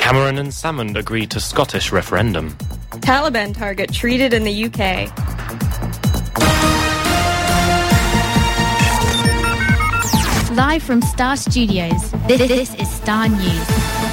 Cameron and Salmond agree to Scottish referendum. Taliban target treated in the UK. Live from Star Studios, this is Star News.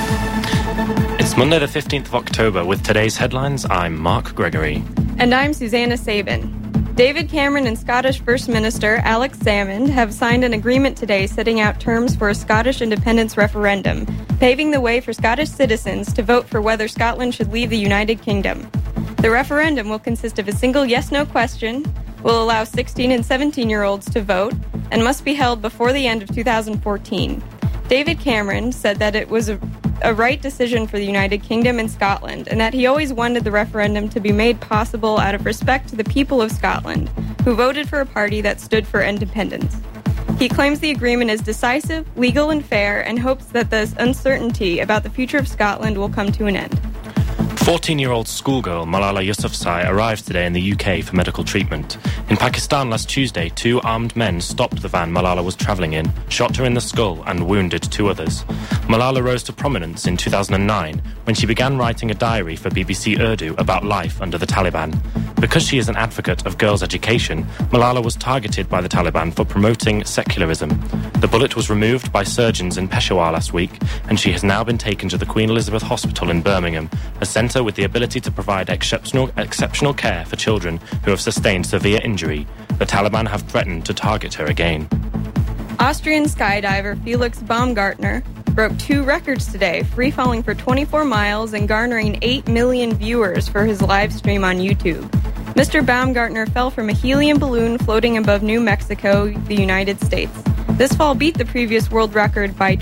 It's Monday the 15th of October. With today's headlines, I'm Mark Gregory. And I'm Susanna Sabin. David Cameron and Scottish First Minister Alex Salmond have signed an agreement today setting out terms for a Scottish independence referendum, paving the way for Scottish citizens to vote for whether Scotland should leave the United Kingdom. The referendum will consist of a single yes-no question, will allow 16 and 17-year-olds to vote, and must be held before the end of 2014. David Cameron said that it was a right decision for the United Kingdom and Scotland, and that he always wanted the referendum to be made possible out of respect to the people of Scotland, who voted for a party that stood for independence. He claims the agreement is decisive, legal, and fair, and hopes that this uncertainty about the future of Scotland will come to an end. 14-year-old schoolgirl Malala Yousafzai arrived today in the UK for medical treatment. In Pakistan last Tuesday, 2 armed men stopped the van Malala was travelling in, shot her in the skull and wounded 2 others. Malala rose to prominence in 2009 when she began writing a diary for BBC Urdu about life under the Taliban. Because she is an advocate of girls' education, Malala was targeted by the Taliban for promoting secularism. The bullet was removed by surgeons in Peshawar last week, and she has now been taken to the Queen Elizabeth Hospital in Birmingham, a centre with the ability to provide exceptional care for children who have sustained severe injury. The Taliban have threatened to target her again. Austrian skydiver Felix Baumgartner broke 2 records today, free-falling for 24 miles and garnering 8 million viewers for his live stream on YouTube. Mr. Baumgartner fell from a helium balloon floating above New Mexico, the United States. This fall beat the previous world record by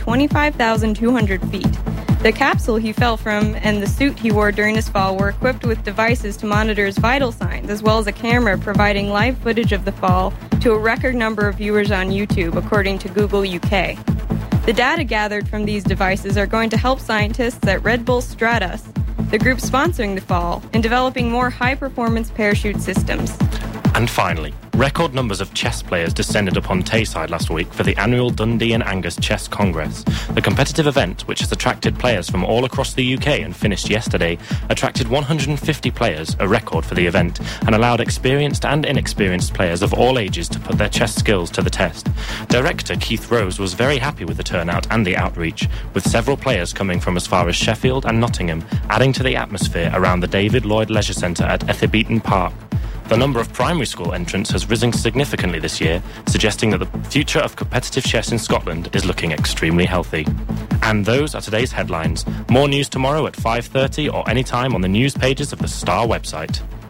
25,200 feet. The capsule he fell from and the suit he wore during his fall were equipped with devices to monitor his vital signs, as well as a camera providing live footage of the fall to a record number of viewers on YouTube, according to Google UK. The data gathered from these devices are going to help scientists at Red Bull Stratos, the group sponsoring the fall, in developing more high-performance parachute systems. And finally, record numbers of chess players descended upon Tayside last week for the annual Dundee and Angus Chess Congress. The competitive event, which has attracted players from all across the UK and finished yesterday, attracted 150 players, a record for the event, and allowed experienced and inexperienced players of all ages to put their chess skills to the test. Director Keith Rose was very happy with the turnout and the outreach, with several players coming from as far as Sheffield and Nottingham, adding to the atmosphere around the David Lloyd Leisure Centre at Etherbeaton Park. The number of primary school entrants has risen significantly this year, suggesting that the future of competitive chess in Scotland is looking extremely healthy. And those are today's headlines. More news tomorrow at 5:30 or anytime on the news pages of the Star website.